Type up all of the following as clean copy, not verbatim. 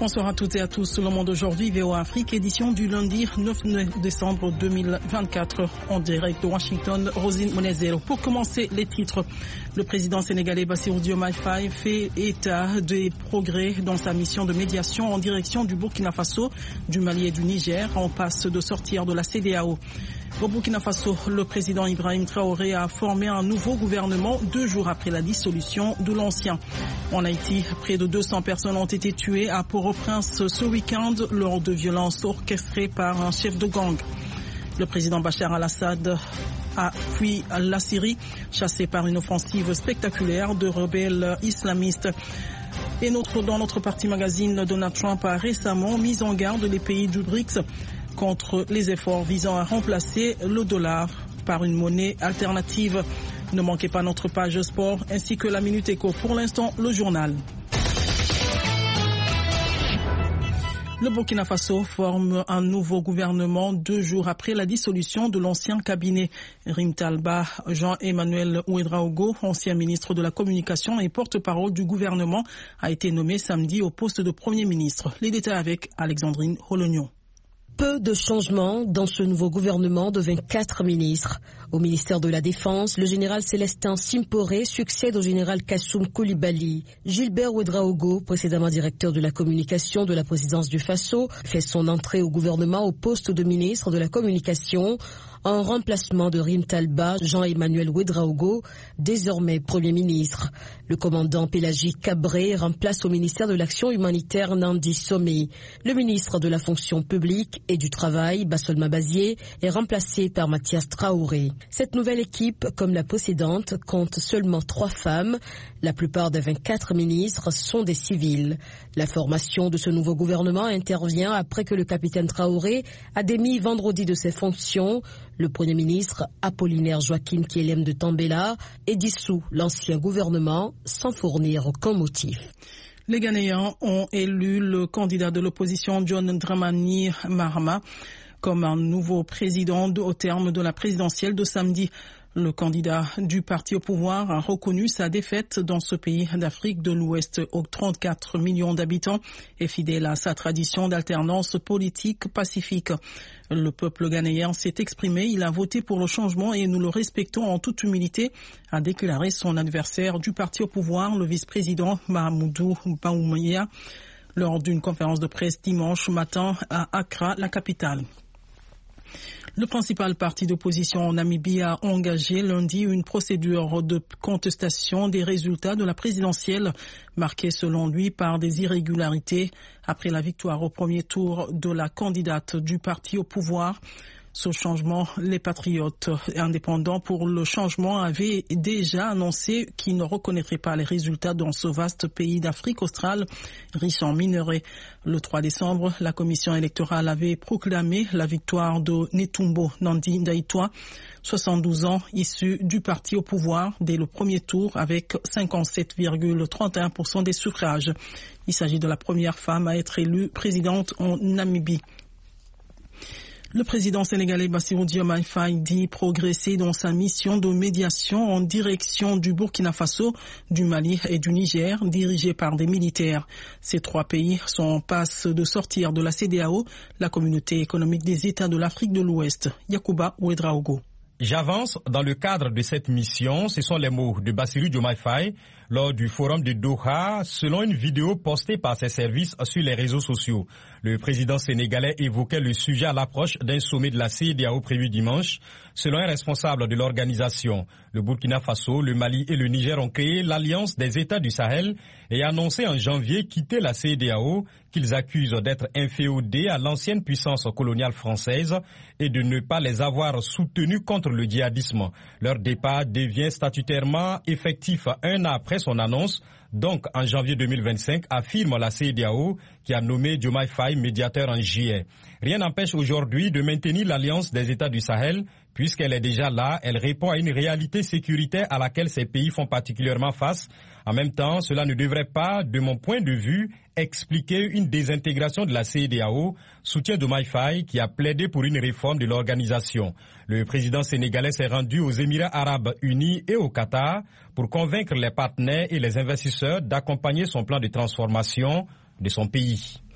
Bonsoir à toutes et à tous. Le monde aujourd'hui, VOA Afrique, édition du lundi 9 décembre 2024, en direct de Washington. Rosine Monezero. Pour commencer, les titres. Le président sénégalais Bassirou Diomaye Faye fait état des progrès dans sa mission de médiation en direction du Burkina Faso, du Mali et du Niger. On passe de sortir de la CEDEAO. Au Burkina Faso, le président Ibrahim Traoré a formé un nouveau gouvernement 2 jours après la dissolution de l'ancien. En Haïti, près de 200 personnes ont été tuées à Port-au-Prince ce week-end lors de violences orchestrées par un chef de gang. Le président Bachar al-Assad a fui la Syrie, chassé par une offensive spectaculaire de rebelles islamistes. Et dans notre partie magazine, Donald Trump a récemment mis en garde les pays du BRICS contre les efforts visant à remplacer le dollar par une monnaie alternative. Ne manquez pas notre page sport ainsi que la Minute Éco. Pour l'instant, le journal. Le Burkina Faso forme un nouveau gouvernement 2 jours après la dissolution de l'ancien cabinet. Rim Talba, Jean-Emmanuel Ouedraogo, ancien ministre de la Communication et porte-parole du gouvernement, a été nommé samedi au poste de Premier ministre. Les détails avec Alexandrine Rolognon. Peu de changements dans ce nouveau gouvernement de 24 ministres. Au ministère de la Défense, le général Célestin Simporé succède au général Kassoum Koulibaly. Gilbert Ouedraogo, précédemment directeur de la communication de la présidence du Faso, fait son entrée au gouvernement au poste de ministre de la Communication en remplacement de Rim Talba, Jean-Emmanuel Ouedraogo, désormais Premier ministre. Le commandant Pélagie Cabré remplace au ministère de l'Action humanitaire Nandi Somé. Le ministre de la Fonction publique et du Travail, Bassolma Bazier, est remplacé par Mathias Traoré. Cette nouvelle équipe, comme la précédente, compte seulement 3 femmes. La plupart des 24 ministres sont des civils. La formation de ce nouveau gouvernement intervient après que le capitaine Traoré a démis vendredi de ses fonctions le Premier ministre Apollinaire Joaquin Kielem de Tambela et dissout l'ancien gouvernement sans fournir aucun motif. Les Ghanéens ont élu le candidat de l'opposition John Dramani Mahama comme un nouveau président au terme de la présidentielle de samedi. Le candidat du parti au pouvoir a reconnu sa défaite dans ce pays d'Afrique de l'Ouest aux 34 millions d'habitants et fidèle à sa tradition d'alternance politique pacifique. Le peuple ghanéen s'est exprimé, il a voté pour le changement et nous le respectons en toute humilité, a déclaré son adversaire du parti au pouvoir, le vice-président Mahamoudou Bawumia, lors d'une conférence de presse dimanche matin à Accra, la capitale. Le principal parti d'opposition en Namibie a engagé lundi une procédure de contestation des résultats de la présidentielle, marquée selon lui par des irrégularités après la victoire au premier tour de la candidate du parti au pouvoir. Ce changement, les patriotes indépendants pour le changement avaient déjà annoncé qu'ils ne reconnaîtraient pas les résultats dans ce vaste pays d'Afrique australe, riche en minerais. Le 3 décembre, la commission électorale avait proclamé la victoire de Netumbo Nandi Ndaitwah, 72 ans, issu du parti au pouvoir dès le premier tour avec 57,31% des suffrages. Il s'agit de la première femme à être élue présidente en Namibie. Le président sénégalais Bassirou Diomaye Faye dit progresser dans sa mission de médiation en direction du Burkina Faso, du Mali et du Niger, dirigée par des militaires. Ces 3 pays sont en passe de sortir de la CEDEAO, la communauté économique des États de l'Afrique de l'Ouest. Yacouba Ouedraogo. J'avance dans le cadre de cette mission, ce sont les mots de Bassirou Diomaye Faye lors du forum de Doha, selon une vidéo postée par ses services sur les réseaux sociaux. Le président sénégalais évoquait le sujet à l'approche d'un sommet de la CEDEAO prévu dimanche. Selon un responsable de l'organisation, le Burkina Faso, le Mali et le Niger ont créé l'Alliance des États du Sahel et annoncé en janvier quitter la CEDEAO, qu'ils accusent d'être inféodés à l'ancienne puissance coloniale française et de ne pas les avoir soutenus contre le djihadisme. Leur départ devient statutairement effectif 1 an après son annonce, donc en janvier 2025, affirme la CEDEAO qui a nommé Diomaye Faye médiateur en juillet. Rien n'empêche aujourd'hui de maintenir l'Alliance des États du Sahel, puisqu'elle est déjà là, elle répond à une réalité sécuritaire à laquelle ces pays font particulièrement face. En même temps, cela ne devrait pas, de mon point de vue, expliquer une désintégration de la CEDEAO, soutient Diomaye Faye qui a plaidé pour une réforme de l'organisation. Le président sénégalais s'est rendu aux Émirats arabes unis et au Qatar pour convaincre les partenaires et les investisseurs d'accompagner son plan de transformation de son pays.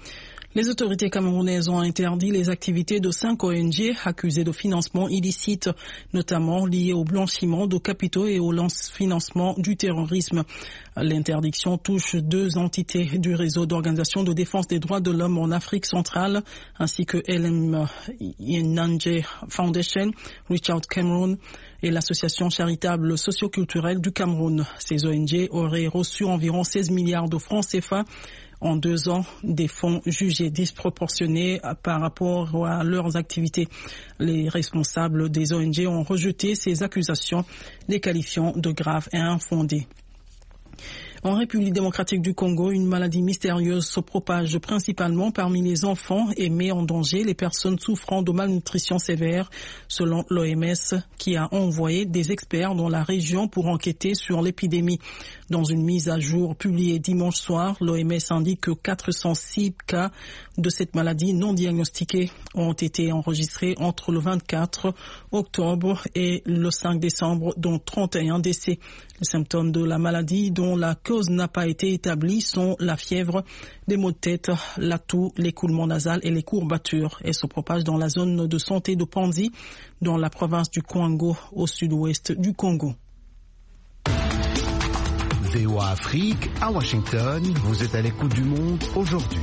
Les autorités camerounaises ont interdit les activités de 5 ONG accusées de financement illicite, notamment liées au blanchiment de capitaux et au financement du terrorisme. L'interdiction touche 2 entités du réseau d'organisations de défense des droits de l'homme en Afrique centrale, ainsi que LM Nanje Foundation, Reach Out Cameroun et l'association charitable socio-culturelle du Cameroun. Ces ONG auraient reçu environ 16 milliards de francs CFA en 2 ans, des fonds jugés disproportionnés par rapport à leurs activités. Les responsables des ONG ont rejeté ces accusations, les qualifiant de graves et infondées. En République démocratique du Congo, une maladie mystérieuse se propage principalement parmi les enfants et met en danger les personnes souffrant de malnutrition sévère, selon l'OMS, qui a envoyé des experts dans la région pour enquêter sur l'épidémie. Dans une mise à jour publiée dimanche soir, l'OMS indique que 406 cas de cette maladie non diagnostiquée ont été enregistrés entre le 24 octobre et le 5 décembre, dont 31 décès. Les symptômes de la maladie dont la cause n'a pas été établie sont la fièvre, des maux de tête, la toux, l'écoulement nasal et les courbatures. Elle se propage dans la zone de santé de Panzi, dans la province du Kwango, au sud-ouest du Congo. VOA Afrique, à Washington, vous êtes à l'écoute du monde aujourd'hui.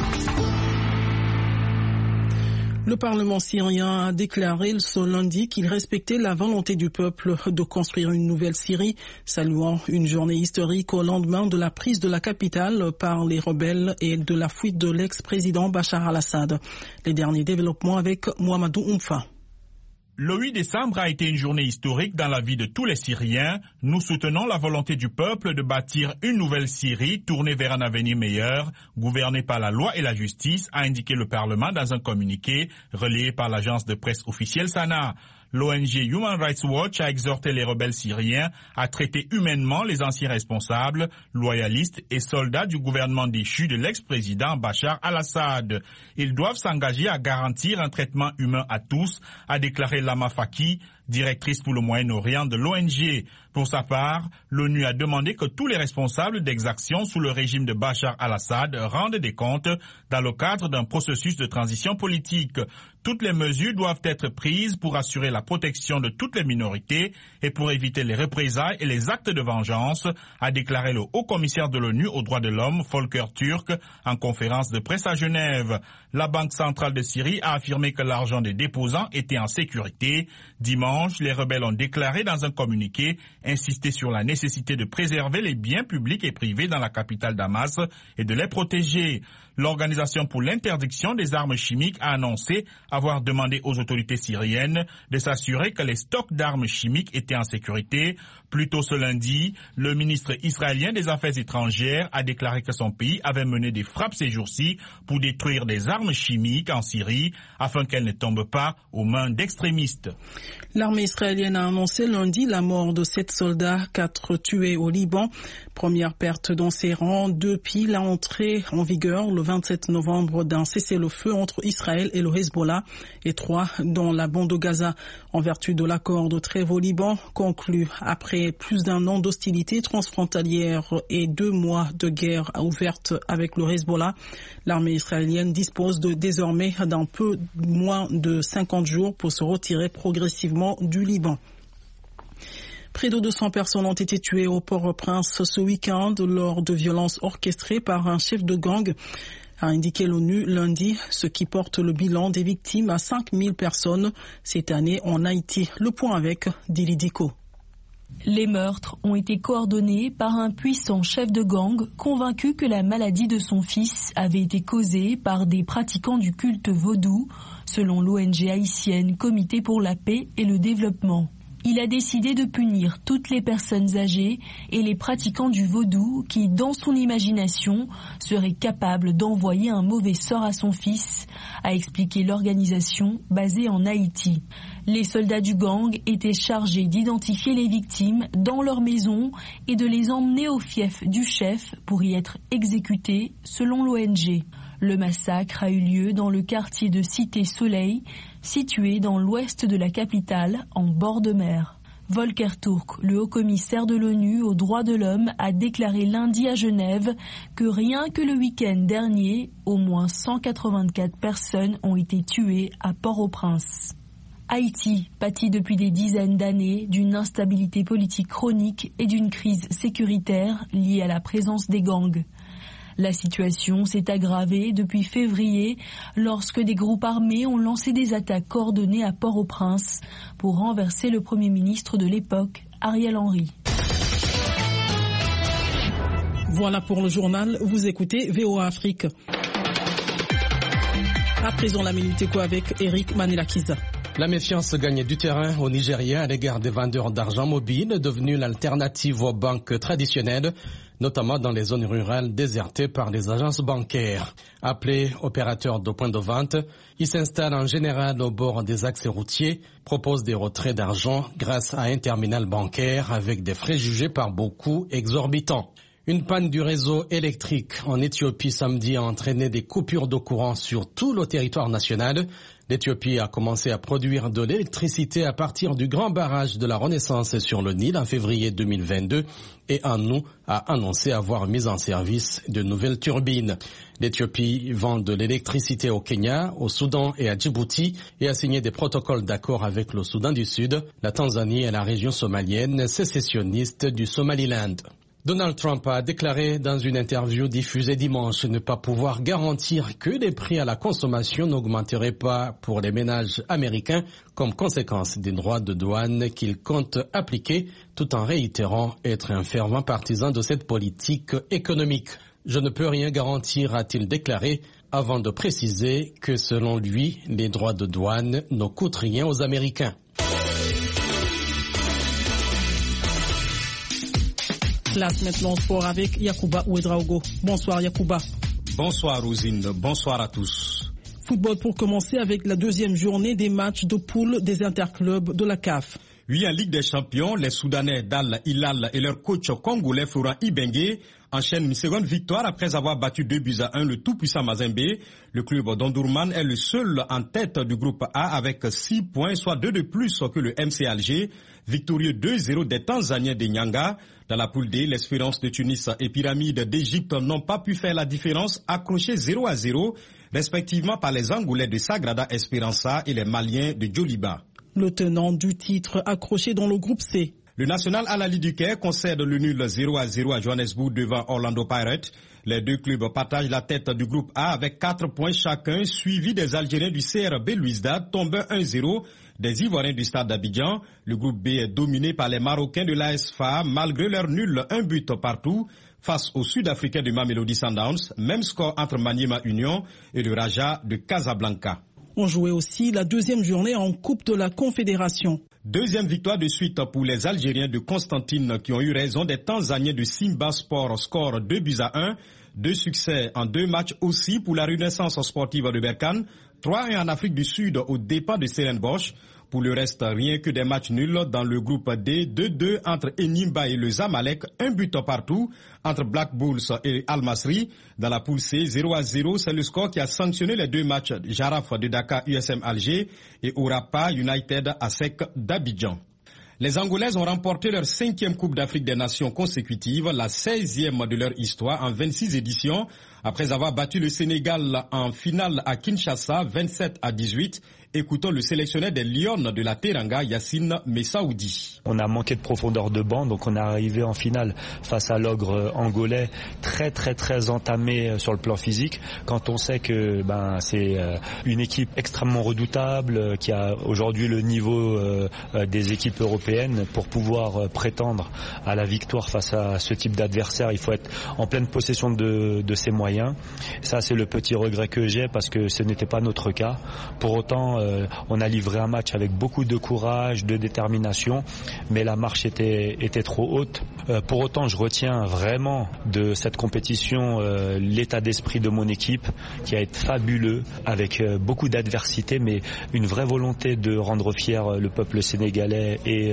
Le Parlement syrien a déclaré ce lundi qu'il respectait la volonté du peuple de construire une nouvelle Syrie, saluant une journée historique au lendemain de la prise de la capitale par les rebelles et de la fuite de l'ex-président Bachar al-Assad. Les derniers développements avec Mohamedou Oumfa. Le 8 décembre a été une journée historique dans la vie de tous les Syriens. Nous soutenons la volonté du peuple de bâtir une nouvelle Syrie tournée vers un avenir meilleur, gouvernée par la loi et la justice, a indiqué le Parlement dans un communiqué relayé par l'agence de presse officielle Sana. L'ONG Human Rights Watch a exhorté les rebelles syriens à traiter humainement les anciens responsables, loyalistes et soldats du gouvernement déchu de l'ex-président Bachar al-Assad. Ils doivent s'engager à garantir un traitement humain à tous, a déclaré Lama Faki, directrice pour le Moyen-Orient de l'ONG. Pour sa part, l'ONU a demandé que tous les responsables d'exactions sous le régime de Bachar al-Assad rendent des comptes dans le cadre d'un processus de transition politique. Toutes les mesures doivent être prises pour assurer la protection de toutes les minorités et pour éviter les représailles et les actes de vengeance, a déclaré le haut-commissaire de l'ONU aux droits de l'homme, Volker Turk, en conférence de presse à Genève. La Banque centrale de Syrie a affirmé que l'argent des déposants était en sécurité. Dimanche, les rebelles ont déclaré dans un communiqué insister sur la nécessité de préserver les biens publics et privés dans la capitale Damas et de les protéger. L'Organisation pour l'interdiction des armes chimiques a annoncé avoir demandé aux autorités syriennes de s'assurer que les stocks d'armes chimiques étaient en sécurité. Plus tôt ce lundi, le ministre israélien des Affaires étrangères a déclaré que son pays avait mené des frappes ces jours-ci pour détruire des armes chimiques en Syrie afin qu'elles ne tombent pas aux mains d'extrémistes. L'armée israélienne a annoncé lundi la mort de 7 soldats, 4 tués au Liban. Première perte dans ses rangs depuis l'entrée en vigueur le 27 novembre d'un cessez-le-feu entre Israël et le Hezbollah et 3 dans la bande de Gaza. En vertu de l'accord de trêve au Liban, conclu après plus d'un an d'hostilité transfrontalière et 2 mois de guerre ouverte avec le Hezbollah, l'armée israélienne dispose désormais d'un peu moins de 50 jours pour se retirer progressivement du Liban. Près de 200 personnes ont été tuées au Port-au-Prince ce week-end lors de violences orchestrées par un chef de gang, a indiqué l'ONU lundi, ce qui porte le bilan des victimes à 5000 personnes cette année en Haïti. Le point avec Dili Diko. Les meurtres ont été coordonnés par un puissant chef de gang convaincu que la maladie de son fils avait été causée par des pratiquants du culte vaudou, selon l'ONG haïtienne Comité pour la paix et le développement. Il a décidé de punir toutes les personnes âgées et les pratiquants du vaudou qui, dans son imagination, seraient capables d'envoyer un mauvais sort à son fils, a expliqué l'organisation basée en Haïti. Les soldats du gang étaient chargés d'identifier les victimes dans leur maison et de les emmener au fief du chef pour y être exécutés, selon l'ONG. Le massacre a eu lieu dans le quartier de Cité Soleil, situé dans l'ouest de la capitale, en bord de mer. Volker Turk, le haut-commissaire de l'ONU aux droits de l'homme, a déclaré lundi à Genève que rien que le week-end dernier, au moins 184 personnes ont été tuées à Port-au-Prince. Haïti pâtit depuis des dizaines d'années d'une instabilité politique chronique et d'une crise sécuritaire liée à la présence des gangs. La situation s'est aggravée depuis février lorsque des groupes armés ont lancé des attaques coordonnées à Port-au-Prince pour renverser le Premier ministre de l'époque, Ariel Henry. Voilà pour le journal, vous écoutez VOA Afrique. À présent, la Minute Éco avec Eric Manelakiza. La méfiance gagne du terrain au Nigeria à l'égard des vendeurs d'argent mobile, devenus l'alternative aux banques traditionnelles, notamment dans les zones rurales désertées par les agences bancaires. Appelés opérateurs de points de vente, ils s'installent en général au bord des axes routiers, proposent des retraits d'argent grâce à un terminal bancaire avec des frais jugés par beaucoup exorbitants. Une panne du réseau électrique en Éthiopie samedi a entraîné des coupures de courant sur tout le territoire national. L'Éthiopie a commencé à produire de l'électricité à partir du grand barrage de la Renaissance sur le Nil en février 2022 et en août a annoncé avoir mis en service de nouvelles turbines. L'Éthiopie vend de l'électricité au Kenya, au Soudan et à Djibouti et a signé des protocoles d'accord avec le Soudan du Sud, la Tanzanie et la région somalienne sécessionniste du Somaliland. Donald Trump a déclaré dans une interview diffusée dimanche ne pas pouvoir garantir que les prix à la consommation n'augmenteraient pas pour les ménages américains comme conséquence des droits de douane qu'il compte appliquer, tout en réitérant être un fervent partisan de cette politique économique. Je ne peux rien garantir, a-t-il déclaré, avant de préciser que selon lui, les droits de douane ne coûtent rien aux Américains. Place maintenant sport avec Yacouba Ouedraogo. Bonsoir Yacouba. Bonsoir Rosine, bonsoir à tous. Football pour commencer avec la deuxième journée des matchs de poule des interclubs de la CAF. Oui, en Ligue des Champions, les Soudanais d'Al Hilal et leur coach congolais Florent Ibenge enchaînent une seconde victoire après avoir battu 2-1 le tout-puissant Mazembe. Le club d'Omdurman est le seul en tête du groupe A avec 6 points, soit 2 de plus que le MC Alger. Victorieux 2-0 des Tanzaniens de Nyanga. Dans la poule D, l'Espérance de Tunis et Pyramide d'Égypte n'ont pas pu faire la différence, accrochés 0-0, respectivement par les Angolais de Sagrada Esperança et les Maliens de Djoliba. Le tenant du titre accroché dans le groupe C. Le National Al-Ahly du Caire concède le nul 0-0 à Johannesburg devant Orlando Pirates. Les deux clubs partagent la tête du groupe A avec 4 points chacun, suivi des Algériens du CRB Louisdad, tombés 1-0, des Ivoiriens du Stade d'Abidjan. Le groupe B est dominé par les Marocains de l'AS-FA, malgré leur nul 1 but partout, face aux Sud-Africains de Mamelodi Sundowns. Même score entre Maniema Union et le Raja de Casablanca. On jouait aussi la deuxième journée en Coupe de la Confédération. Deuxième victoire de suite pour les Algériens de Constantine qui ont eu raison des Tanzaniens de Simba Sport, score 2-1. 2 succès en 2 matchs aussi pour la Renaissance sportive de Berkane. 3 en Afrique du Sud aux dépens de Stellenbosch. Pour le reste, rien que des matchs nuls dans le groupe D, 2-2 entre Enimba et le Zamalek, 1 but partout entre Black Bulls et Al Masry. Dans la poule C, 0-0, c'est le score qui a sanctionné les 2 matchs Jaraf de Dakar USM Alger et Orapa United ASEC d'Abidjan. Les Angolaises ont remporté leur 5e Coupe d'Afrique des Nations consécutive, la 16e de leur histoire en 26 éditions, après avoir battu le Sénégal en finale à Kinshasa 27-18. Écoutons le sélectionneur des Lions de la Teranga, Yacine Messaoudi. On a manqué de profondeur de banc, donc on est arrivé en finale face à l'ogre angolais très entamé sur le plan physique. Quand on sait que c'est une équipe extrêmement redoutable, qui a aujourd'hui le niveau des équipes européennes pour pouvoir prétendre à la victoire face à ce type d'adversaire, il faut être en pleine possession de ses moyens. Ça, c'est le petit regret que j'ai parce que ce n'était pas notre cas. Pour autant, on a livré un match avec beaucoup de courage, de détermination, mais la marche était trop haute. Pour autant, je retiens vraiment de cette compétition l'état d'esprit de mon équipe qui a été fabuleux, avec beaucoup d'adversité, mais une vraie volonté de rendre fier le peuple sénégalais et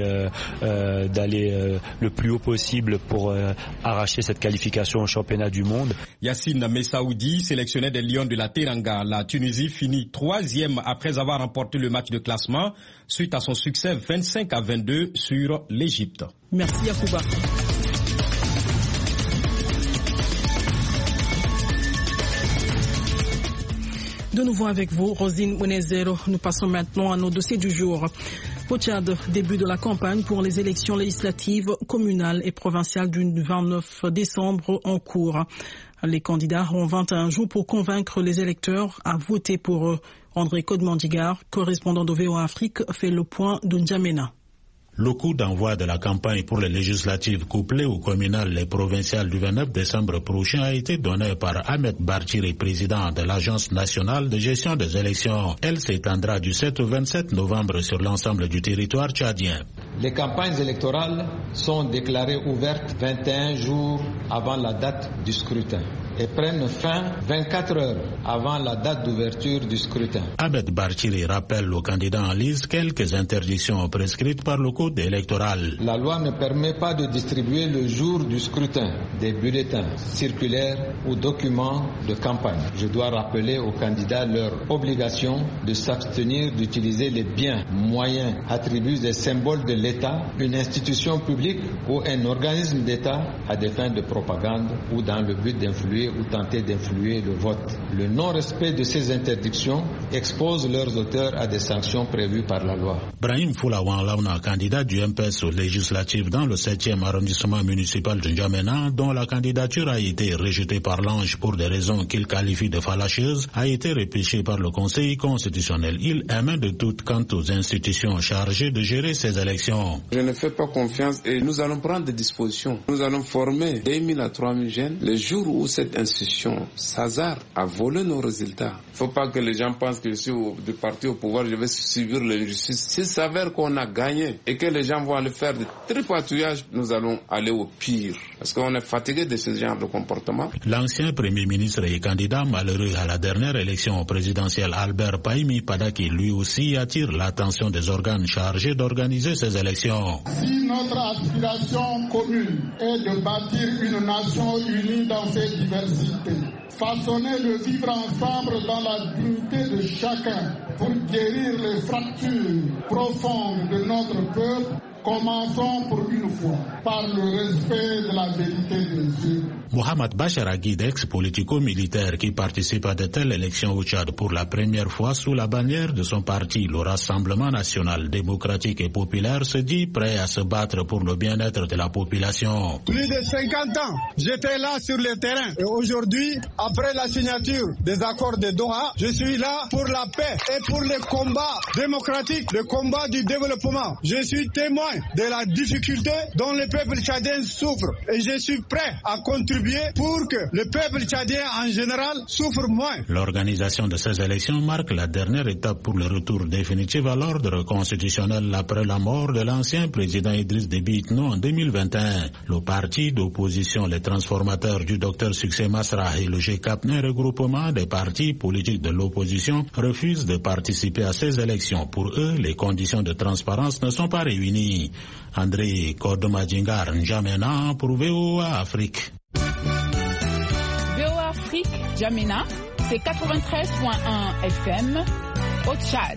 d'aller le plus haut possible pour arracher cette qualification au championnat du monde. Yacine Messaoudi, sélectionneur des Lions de la Teranga. La Tunisie finit 3e après avoir avoir remporté le match de classement suite à son succès 25-22 sur l'Égypte. Merci Yacouba. De nouveau avec vous, Rosine Ouenezero. Nous passons maintenant à nos dossiers du jour. Au Tchad, début de la campagne pour les élections législatives, communales et provinciales du 29 décembre en cours. Les candidats ont 21 jours pour convaincre les électeurs à voter pour eux. André Codmandigar, correspondant de VOA Afrique, fait le point de N'Djamena. Le coup d'envoi de la campagne pour les législatives couplées aux communales et provinciales du 29 décembre prochain a été donné par Ahmed Barchiri, président de l'Agence nationale de gestion des élections. Elle s'étendra du 7 au 27 novembre sur l'ensemble du territoire tchadien. Les campagnes électorales sont déclarées ouvertes 21 jours avant la date du scrutin et prennent fin 24 heures avant la date d'ouverture du scrutin. Ahmed Barchiri rappelle aux candidats en lice quelques interdictions prescrites par le code électoral. La loi ne permet pas de distribuer le jour du scrutin des bulletins, circulaires ou documents de campagne. Je dois rappeler aux candidats leur obligation de s'abstenir d'utiliser les biens, moyens, attributs et symboles de l'État, une institution publique ou un organisme d'État à des fins de propagande ou dans le but d'influer ou tenter d'influer le vote. Le non-respect de ces interdictions expose leurs auteurs à des sanctions prévues par la loi. Brahim Foulawan Launa, candidat du MPS aux législatives dans le 7e arrondissement municipal de N'Djamena, dont la candidature a été rejetée par l'Ange pour des raisons qu'il qualifie de fallacieuse, a été repêché par le Conseil constitutionnel. Il émet de doute quant aux institutions chargées de gérer ces élections. Je ne fais pas confiance et nous allons prendre des dispositions. Nous allons former 2000 à 3000 jeunes. Le jour où cette institution s'hasarde à voler nos résultats, il ne faut pas que les gens pensent que je suis du parti au pouvoir, je vais subir l'injustice. S'il s'avère qu'on a gagné et que les gens vont aller faire des tripatouillages, nous allons aller au pire. Parce qu'on est fatigué de ce genre de comportement. L'ancien Premier ministre et candidat malheureux à la dernière élection présidentielle, Albert Paimi Padaki, lui aussi attire l'attention des organes chargés d'organiser ces élections. Si notre aspiration commune est de bâtir une nation unie dans ses diversités, façonner le vivre ensemble dans la dignité de chacun pour guérir les fractures profondes de notre peuple, commençons pour une fois par le respect de la vérité de Dieu. Mohamed Bachar Aguid, ex-politico-militaire qui participe à de telles élections au Tchad pour la première fois sous la bannière de son parti, le Rassemblement national démocratique et populaire, se dit prêt à se battre pour le bien-être de la population. Plus de 50 ans, j'étais là sur le terrain et aujourd'hui, après la signature des accords de Doha, je suis là pour la paix et pour le combat démocratique, le combat du développement. Je suis témoin de la difficulté dont le peuple tchadien souffre et je suis prêt à contribuer pour que le peuple tchadien en général souffre moins. L'organisation de ces élections marque la dernière étape pour le retour définitif à l'ordre constitutionnel après la mort de l'ancien président Idriss Déby Itno en 2021. Le parti d'opposition, les transformateurs du docteur Succès Masra et le GCAP, un regroupement des partis politiques de l'opposition, refusent de participer à ces élections. Pour eux, les conditions de transparence ne sont pas réunies. André Codmandigar, N'Djamena pour VOA Afrique. VOA Afrique, N'Djamena, c'est 93.1 FM au Tchad.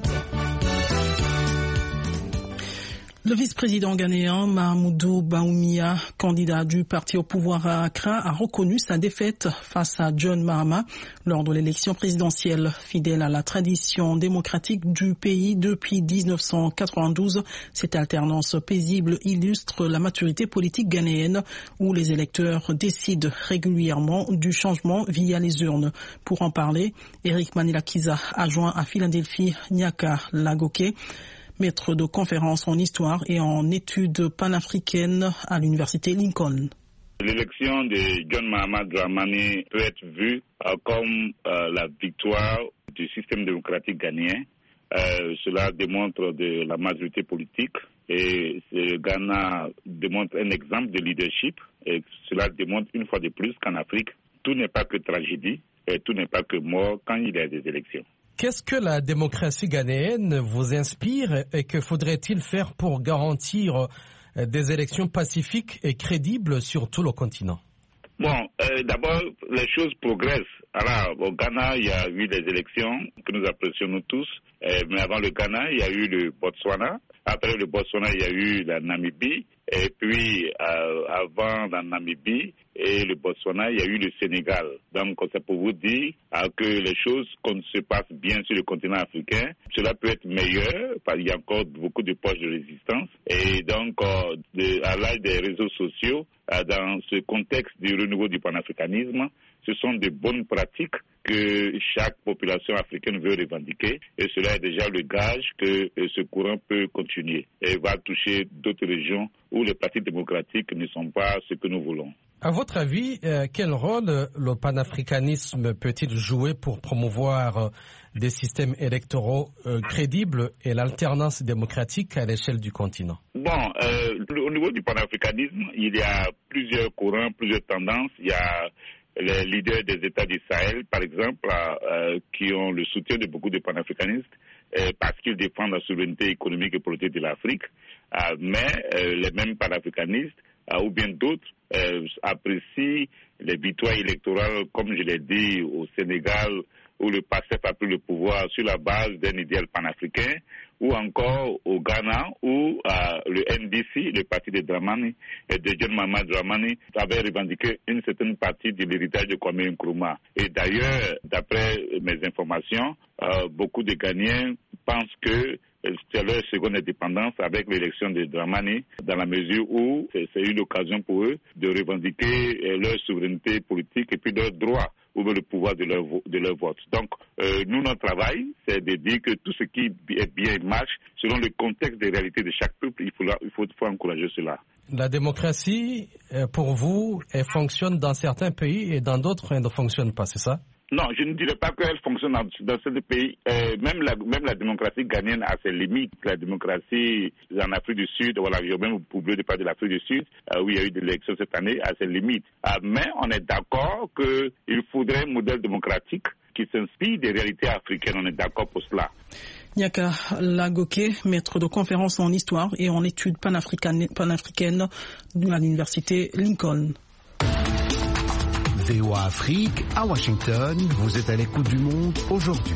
Le vice-président ghanéen Mahamoudou Bawumia, candidat du parti au pouvoir à Accra, a reconnu sa défaite face à John Mahama lors de l'élection présidentielle. Fidèle à la tradition démocratique du pays depuis 1992, cette alternance paisible illustre la maturité politique ghanéenne où les électeurs décident régulièrement du changement via les urnes. Pour en parler, Eric Manilakiza a joint à Philadelphie Nyaka Lagoke, maître de conférences en histoire et en études panafricaines à l'université Lincoln. L'élection de John Mahama Dramani peut être vue comme la victoire du système démocratique ghanéen. Cela démontre de la majorité politique et le Ghana démontre un exemple de leadership et cela démontre une fois de plus qu'en Afrique, tout n'est pas que tragédie et tout n'est pas que mort quand il y a des élections. Qu'est-ce que la démocratie ghanéenne vous inspire et que faudrait-il faire pour garantir des élections pacifiques et crédibles sur tout le continent? Bon, d'abord, les choses progressent. Alors, au Ghana, il y a eu des élections que nous apprécions nous tous. Mais avant le Ghana, il y a eu le Botswana. Après le Botswana, il y a eu la Namibie. Et puis, avant la Namibie et le Botswana, il y a eu le Sénégal. Donc, c'est pour vous dire que les choses se passent bien sur le continent africain. Cela peut être meilleur, parce qu'il y a encore beaucoup de poches de résistance. Et donc, à l'âge des réseaux sociaux, dans ce contexte du renouveau du panafricanisme, ce sont de bonnes pratiques que chaque population africaine veut revendiquer, et cela est déjà le gage que ce courant peut continuer et va toucher d'autres régions où les pratiques démocratiques ne sont pas ce que nous voulons. À votre avis, quel rôle le panafricanisme peut-il jouer pour promouvoir des systèmes électoraux crédibles et l'alternance démocratique à l'échelle du continent? Bon, au niveau du panafricanisme, il y a plusieurs courants, plusieurs tendances. Il y a les leaders des États du Sahel, par exemple, qui ont le soutien de beaucoup de panafricanistes parce qu'ils défendent la souveraineté économique et politique de l'Afrique. Mais les mêmes panafricanistes ou bien d'autres apprécient les victoires électorales, comme je l'ai dit, au Sénégal, où le PASTEF a pris le pouvoir sur la base d'un idéal panafricain, ou encore au Ghana, où le NDC, le parti de Dramani, et de John Mahama Dramani, avait revendiqué une certaine partie de l'héritage de Kwame Nkrumah. Et d'ailleurs, d'après mes informations, beaucoup de Ghanéens pensent que c'est leur seconde indépendance avec l'élection de Dramani, dans la mesure où c'est une occasion pour eux de revendiquer leur souveraineté politique et puis leur droit ou le pouvoir de leur vote. Donc, nous, notre travail, c'est de dire que tout ce qui est bien marche selon le contexte des réalités de chaque peuple. Il faut encourager cela. La démocratie, pour vous, elle fonctionne dans certains pays et dans d'autres, elle ne fonctionne pas, c'est ça? Non, je ne dirais pas qu'elle fonctionne dans ces pays. Même la démocratie ghanéenne a ses limites. La démocratie en Afrique du Sud, voilà, j'ai même oublié de parler de l'Afrique du Sud, où il y a eu des élections cette année, a ses limites. Mais on est d'accord qu'il faudrait un modèle démocratique qui s'inspire des réalités africaines. On est d'accord pour cela. Nyaka Lagoke, maître de conférence en histoire et en études panafricaines à l'université Lincoln. VOA Afrique, à Washington, vous êtes à l'écoute du monde aujourd'hui.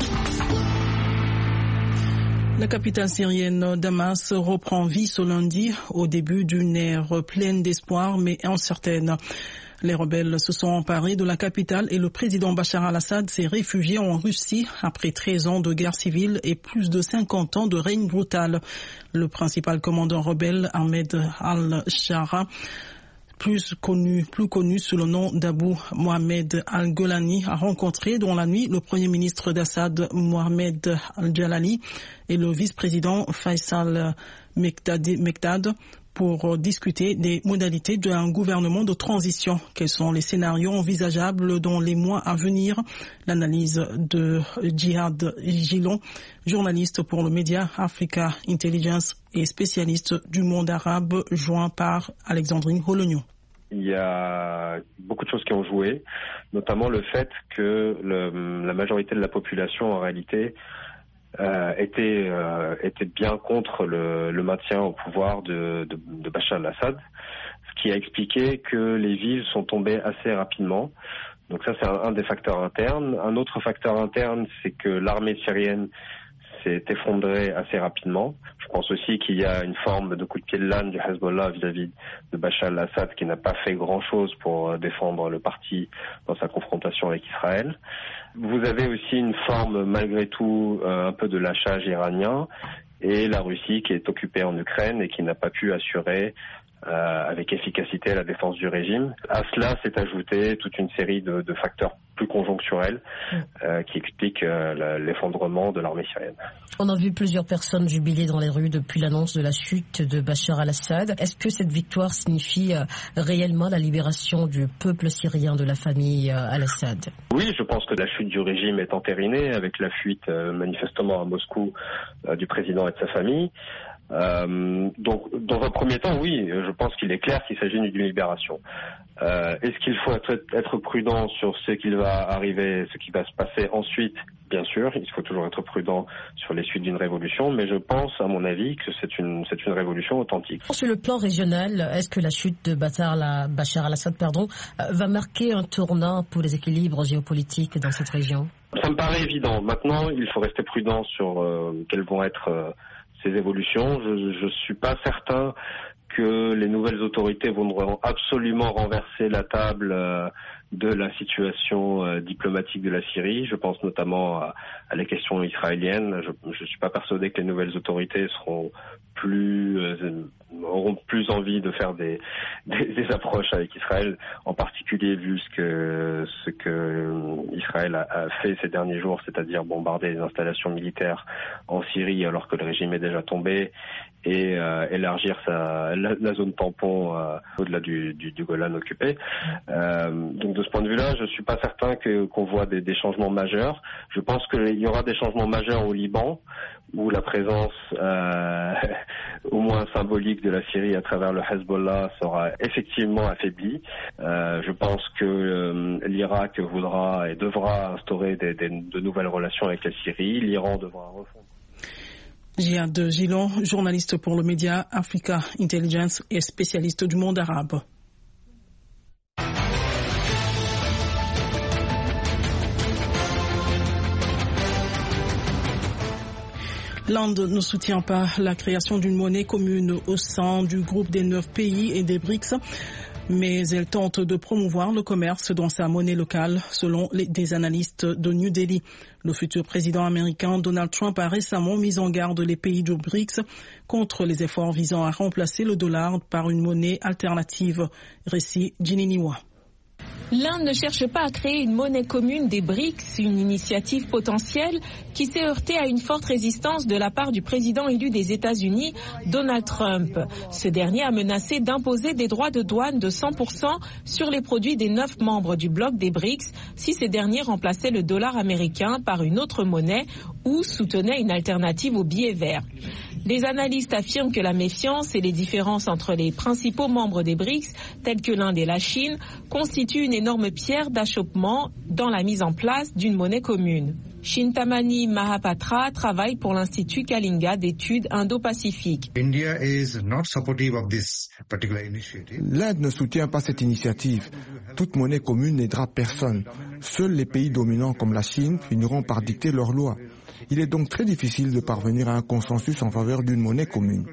La capitale syrienne Damas reprend vie ce lundi au début d'une ère pleine d'espoir mais incertaine. Les rebelles se sont emparés de la capitale et le président Bachar al-Assad s'est réfugié en Russie après 13 ans de guerre civile et plus de 50 ans de règne brutal. Le principal commandant rebelle, Ahmed al-Shara, plus connu sous le nom d'Abu Mohamed al-Golani, a rencontré dans la nuit le premier ministre d'Assad, Mohamed al-Jalali, et le vice-président Faisal Mekdad pour discuter des modalités d'un gouvernement de transition. Quels sont les scénarios envisageables dans les mois à venir? L'analyse de Djihad Gilon, journaliste pour le média Africa Intelligence et spécialiste du monde arabe, joint par Alexandrine Holognon. Il y a beaucoup de choses qui ont joué, notamment le fait que la majorité de la population, en réalité, était bien contre le maintien au pouvoir de Bachar al-Assad, ce qui a expliqué que les villes sont tombées assez rapidement. Donc ça, c'est un des facteurs internes. Un autre facteur interne, c'est que l'armée syrienne s'est effondrée assez rapidement. Je pense aussi qu'il y a une forme de coup de pied de l'âne du Hezbollah vis-à-vis de Bachar al-Assad qui n'a pas fait grand-chose pour défendre le parti dans sa confrontation avec Israël. Vous avez aussi une forme, malgré tout, un peu de lâchage iranien et la Russie qui est occupée en Ukraine et qui n'a pas pu assurer avec efficacité la défense du régime. À cela s'est ajouté toute une série de facteurs plus conjoncturels qui expliquent l'effondrement de l'armée syrienne. On a vu plusieurs personnes jubiler dans les rues depuis l'annonce de la chute de Bachar al-Assad. Est-ce que cette victoire signifie réellement la libération du peuple syrien de la famille al-Assad? Oui, je pense que la chute du régime est entérinée avec la fuite manifestement à Moscou du président et de sa famille. Donc, dans un premier temps, oui, je pense qu'il est clair qu'il s'agit d'une libération. Est-ce qu'il faut être prudent sur ce qui va arriver, ce qui va se passer ensuite? Bien sûr, il faut toujours être prudent sur les suites d'une révolution, mais je pense, à mon avis, que c'est une révolution authentique. Sur le plan régional, est-ce que la chute de Bachar al-Assad va marquer un tournant pour les équilibres géopolitiques dans cette région? Ça me paraît évident. Maintenant, il faut rester prudent sur quelles vont être ces évolutions. Je suis pas certain que les nouvelles autorités vont absolument renverser la table de la situation diplomatique de la Syrie. Je pense notamment à la question israélienne. Je suis pas persuadé que les nouvelles autorités auront plus envie de faire des approches avec Israël, en particulier vu ce que Israël a fait ces derniers jours, c'est-à-dire bombarder les installations militaires en Syrie alors que le régime est déjà tombé, et élargir la zone tampon au-delà du Golan occupé. Donc de ce point de vue-là, je suis pas certain qu'on voit des changements majeurs. Je pense qu'il y aura des changements majeurs au Liban, où la présence au moins symbolique de la Syrie à travers le Hezbollah sera effectivement affaiblie. Je pense que l'Irak voudra et devra instaurer de nouvelles relations avec la Syrie. L'Iran devra refondre. Jihad Gilon, journaliste pour le média Africa Intelligence et spécialiste du monde arabe. L'Inde ne soutient pas la création d'une monnaie commune au sein du groupe des 9 pays et des BRICS, mais elle tente de promouvoir le commerce dans sa monnaie locale, selon des analystes de New Delhi. Le futur président américain Donald Trump a récemment mis en garde les pays du BRICS contre les efforts visant à remplacer le dollar par une monnaie alternative. Récit Jininiwa. L'Inde ne cherche pas à créer une monnaie commune des BRICS, une initiative potentielle qui s'est heurtée à une forte résistance de la part du président élu des États-Unis, Donald Trump. Ce dernier a menacé d'imposer des droits de douane de 100% sur les produits des 9 membres du bloc des BRICS si ces derniers remplaçaient le dollar américain par une autre monnaie ou soutenaient une alternative au billet vert. Les analystes affirment que la méfiance et les différences entre les principaux membres des BRICS, tels que l'Inde et la Chine, constituent une énorme pierre d'achoppement dans la mise en place d'une monnaie commune. Chintamani Mahapatra travaille pour l'Institut Kalinga d'études indo-pacifiques. L'Inde ne soutient pas cette initiative. Toute monnaie commune n'aidera personne. Seuls les pays dominants comme la Chine finiront par dicter leurs lois. Il est donc très difficile de parvenir à un consensus en faveur d'une monnaie commune.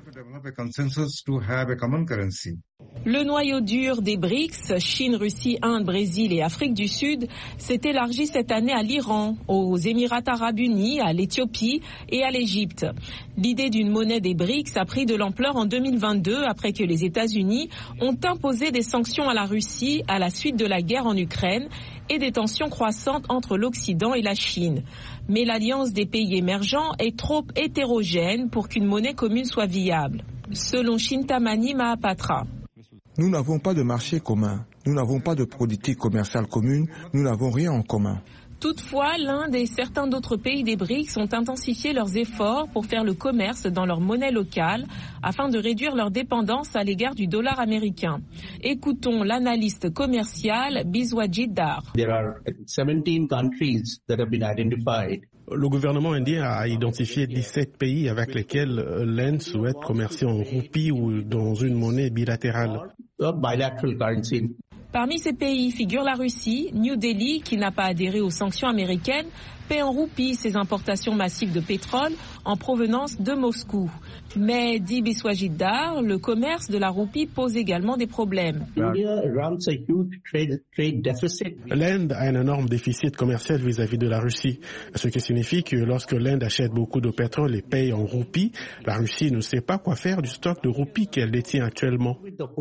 Le noyau dur des BRICS, Chine, Russie, Inde, Brésil et Afrique du Sud, s'est élargi cette année à l'Iran, aux Émirats arabes unis, à l'Éthiopie et à l'Égypte. L'idée d'une monnaie des BRICS a pris de l'ampleur en 2022 après que les États-Unis ont imposé des sanctions à la Russie à la suite de la guerre en Ukraine et des tensions croissantes entre l'Occident et la Chine. Mais l'alliance des pays émergents est trop hétérogène pour qu'une monnaie commune soit viable, selon Chintamani Mahapatra. Nous n'avons pas de marché commun, nous n'avons pas de politique commerciale commune, nous n'avons rien en commun. Toutefois, l'Inde et certains d'autres pays des BRICS ont intensifié leurs efforts pour faire le commerce dans leur monnaie locale afin de réduire leur dépendance à l'égard du dollar américain. Écoutons l'analyste commercial Biswajit Dar. Le gouvernement indien a identifié 17 pays avec lesquels l'Inde souhaite commercer en roupies ou dans une monnaie bilatérale. Parmi ces pays figure la Russie. New Delhi, qui n'a pas adhéré aux sanctions américaines, paie en roupies ses importations massives de pétrole en provenance de Moscou. Mais, dit Biswajit Dar, le commerce de la roupie pose également des problèmes. L'Inde a un énorme déficit commercial vis-à-vis de la Russie, ce qui signifie que lorsque l'Inde achète beaucoup de pétrole et paye en roupies, la Russie ne sait pas quoi faire du stock de roupies qu'elle détient actuellement.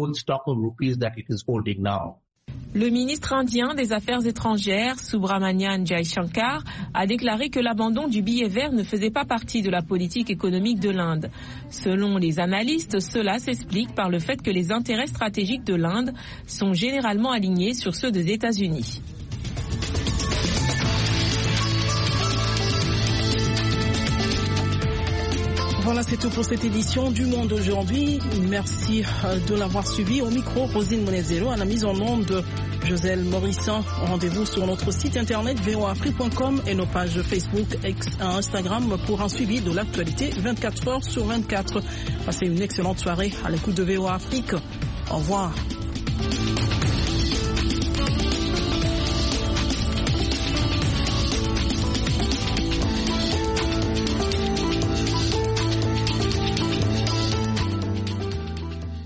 Le ministre indien des Affaires étrangères, Subramanian Jaishankar, a déclaré que l'abandon du billet vert ne faisait pas partie de la politique économique de l'Inde. Selon les analystes, cela s'explique par le fait que les intérêts stratégiques de l'Inde sont généralement alignés sur ceux des États-Unis. Voilà, c'est tout pour cette édition du Monde aujourd'hui. Merci de l'avoir suivi. Au micro, Rosine Monezero, à la mise en onde, Joselle Morissan. Rendez-vous sur notre site internet voafrique.com et nos pages Facebook, X et Instagram pour un suivi de l'actualité 24 heures sur 24. Passez une excellente soirée à l'écoute de VOA Afrique. Au revoir.